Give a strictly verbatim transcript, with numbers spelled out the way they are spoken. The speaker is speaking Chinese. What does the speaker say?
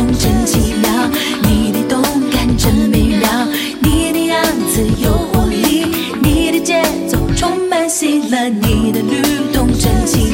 动真奇妙，你的动感真美妙，你的样子有活力，你的节奏充满喜乐，你的律动真奇